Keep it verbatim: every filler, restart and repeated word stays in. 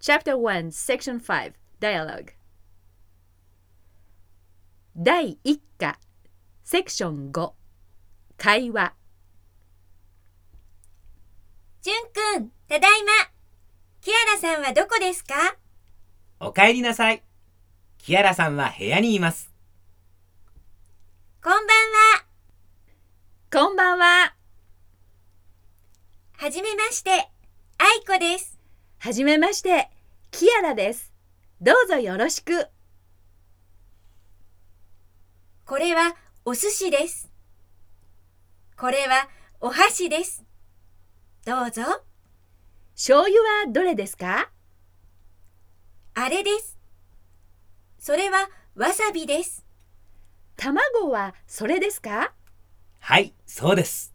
Chapter one, Section five, Dialogue 第一課、セクションご、会話。 じゅんくん、ただいま。キアラさんはどこですか？ おかえりなさい。キアラさんは部屋にいます。 こんばんは。 こんばんは。 はじめまして、あいこです。 はじめまして、キアラです。どうぞよろしく。 これはお寿司です。これはお箸です。どうぞ。 醤油はどれですか？ あれです。それはわさびです。 卵はそれですか？ はい、そうです。